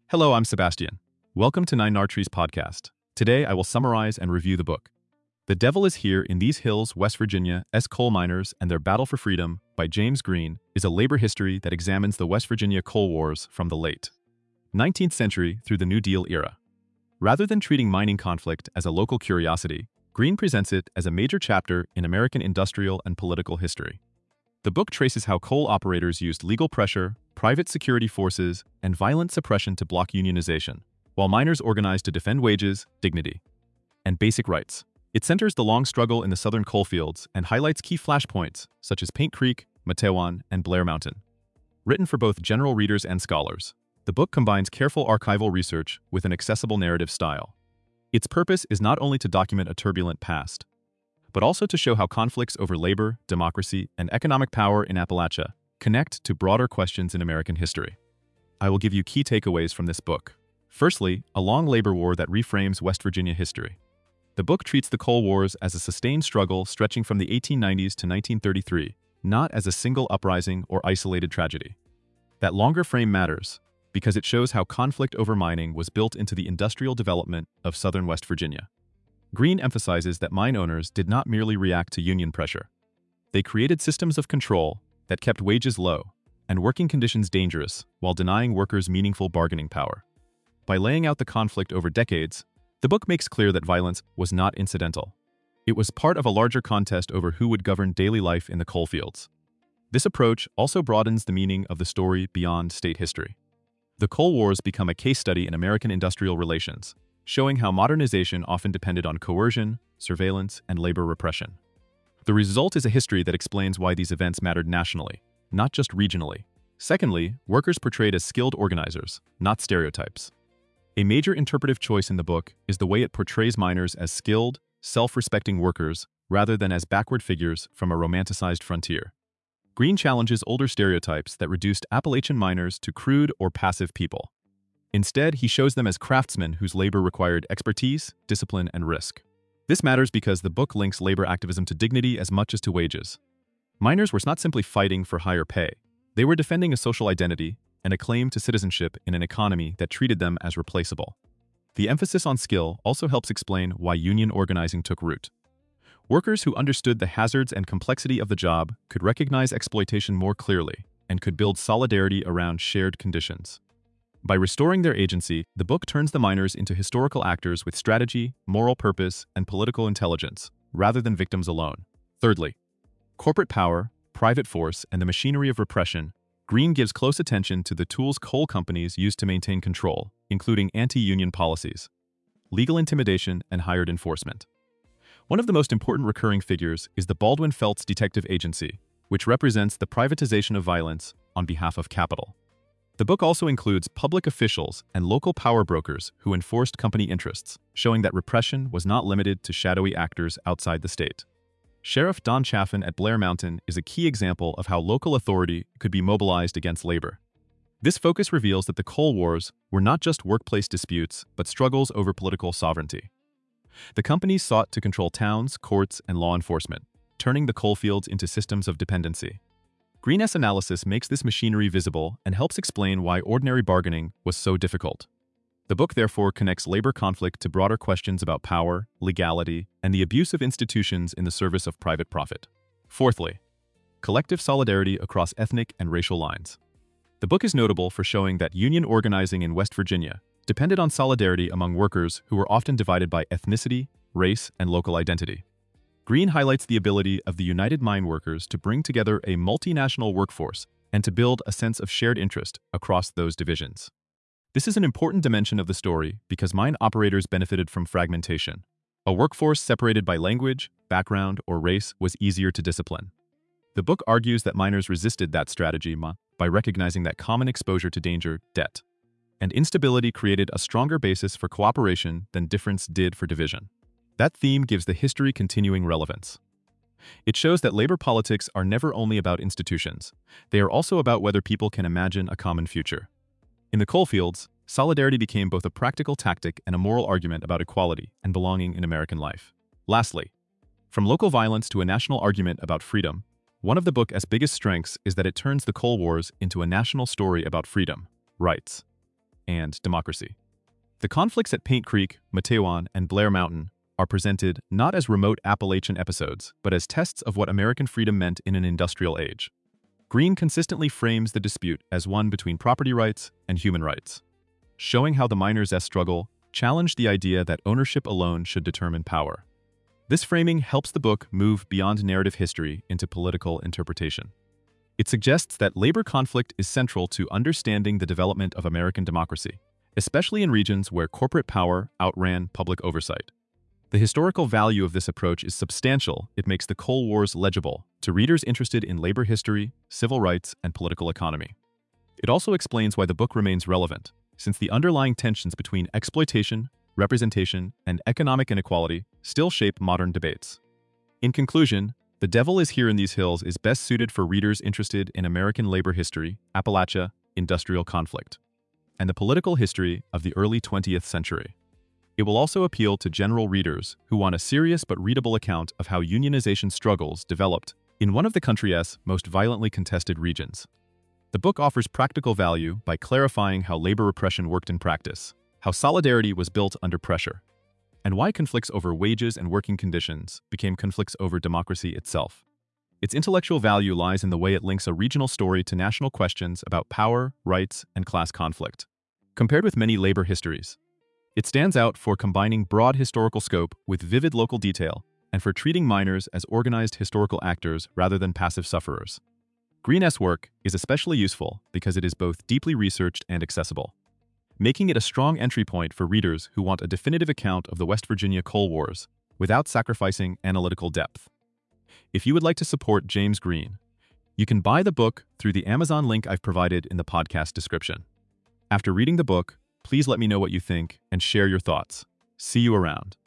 Hello, I'm Sebastian. Welcome to Nine Archery's podcast. Today, I will summarize and review the book. The Devil is Here in These Hills, West Virginia's Coal Miners and Their Battle for Freedom by James Green is a labor history that examines the West Virginia coal wars from the late 19th century through the New Deal era. Rather than treating mining conflict as a local curiosity, Green presents it as a major chapter in American industrial and political history. The book traces how coal operators used legal pressure, private security forces, and violent suppression to block unionization, while miners organized to defend wages, dignity, and basic rights. It centers the long struggle in the southern coalfields and highlights key flashpoints such as Paint Creek, Matewan, and Blair Mountain. Written for both general readers and scholars, the book combines careful archival research with an accessible narrative style. Its purpose is not only to document a turbulent past, but also to show how conflicts over labor, democracy, and economic power in Appalachia connect to broader questions in American history. I will give you key takeaways from this book. Firstly, a long labor war that reframes West Virginia history. The book treats the coal wars as a sustained struggle stretching from the 1890s to 1933, not as a single uprising or isolated tragedy. That longer frame matters because it shows how conflict over mining was built into the industrial development of southern West Virginia. Green emphasizes that mine owners did not merely react to union pressure. They created systems of control that kept wages low and working conditions dangerous while denying workers meaningful bargaining power. By laying out the conflict over decades, the book makes clear that violence was not incidental. It was part of a larger contest over who would govern daily life in the coalfields. This approach also broadens the meaning of the story beyond state history. The coal wars become a case study in American industrial relations, showing how modernization often depended on coercion, surveillance, and labor repression. The result is a history that explains why these events mattered nationally, not just regionally. Secondly, workers portrayed as skilled organizers, not stereotypes. A major interpretive choice in the book is the way it portrays miners as skilled, self-respecting workers rather than as backward figures from a romanticized frontier. Green challenges older stereotypes that reduced Appalachian miners to crude or passive people. Instead, he shows them as craftsmen whose labor required expertise, discipline, and risk. This matters because the book links labor activism to dignity as much as to wages. Miners were not simply fighting for higher pay. They were defending a social identity and a claim to citizenship in an economy that treated them as replaceable. The emphasis on skill also helps explain why union organizing took root. Workers who understood the hazards and complexity of the job could recognize exploitation more clearly and could build solidarity around shared conditions. By restoring their agency, the book turns the miners into historical actors with strategy, moral purpose, and political intelligence, rather than victims alone. Thirdly, corporate power, private force, and the machinery of repression. Green gives close attention to the tools coal companies use to maintain control, including anti-union policies, legal intimidation, and hired enforcement. One of the most important recurring figures is the Baldwin Felts Detective Agency, which represents the privatization of violence on behalf of capital. The book also includes public officials and local power brokers who enforced company interests, showing that repression was not limited to shadowy actors outside the state. Sheriff Don Chaffin at Blair Mountain is a key example of how local authority could be mobilized against labor. This focus reveals that the coal wars were not just workplace disputes, but struggles over political sovereignty. The companies sought to control towns, courts, and law enforcement, turning the coalfields into systems of dependency. Green's analysis makes this machinery visible and helps explain why ordinary bargaining was so difficult. The book therefore connects labor conflict to broader questions about power, legality, and the abuse of institutions in the service of private profit. Fourthly, collective solidarity across ethnic and racial lines. The book is notable for showing that union organizing in West Virginia depended on solidarity among workers who were often divided by ethnicity, race, and local identity. Green highlights the ability of the United Mine Workers to bring together a multinational workforce and to build a sense of shared interest across those divisions. This is an important dimension of the story because mine operators benefited from fragmentation. A workforce separated by language, background, or race was easier to discipline. The book argues that miners resisted that strategy by recognizing that common exposure to danger, debt, and instability created a stronger basis for cooperation than difference did for division. That theme gives the history continuing relevance. It shows that labor politics are never only about institutions. They are also about whether people can imagine a common future. In the coalfields, solidarity became both a practical tactic and a moral argument about equality and belonging in American life. Lastly, from local violence to a national argument about freedom, one of the book's biggest strengths is that it turns the coal wars into a national story about freedom, rights, and democracy. The conflicts at Paint Creek, Matewan, and Blair Mountain are presented not as remote Appalachian episodes, but as tests of what American freedom meant in an industrial age. Green consistently frames the dispute as one between property rights and human rights, showing how the miners' struggle challenged the idea that ownership alone should determine power. This framing helps the book move beyond narrative history into political interpretation. It suggests that labor conflict is central to understanding the development of American democracy, especially in regions where corporate power outran public oversight. The historical value of this approach is substantial. It makes the Coal Wars legible to readers interested in labor history, civil rights, and political economy. It also explains why the book remains relevant, since the underlying tensions between exploitation, representation, and economic inequality still shape modern debates. In conclusion, The Devil is Here in These Hills is best suited for readers interested in American labor history, Appalachia, industrial conflict, and the political history of the early 20th century. It will also appeal to general readers who want a serious but readable account of how unionization struggles developed in one of the country's most violently contested regions. The book offers practical value by clarifying how labor repression worked in practice, how solidarity was built under pressure, and why conflicts over wages and working conditions became conflicts over democracy itself. Its intellectual value lies in the way it links a regional story to national questions about power, rights, and class conflict. Compared with many labor histories, it stands out for combining broad historical scope with vivid local detail and for treating miners as organized historical actors rather than passive sufferers. Green's work is especially useful because it is both deeply researched and accessible, making it a strong entry point for readers who want a definitive account of the West Virginia Coal Wars without sacrificing analytical depth. If you would like to support James Green, you can buy the book through the Amazon link I've provided in the podcast description. After reading the book, please let me know what you think and share your thoughts. See you around.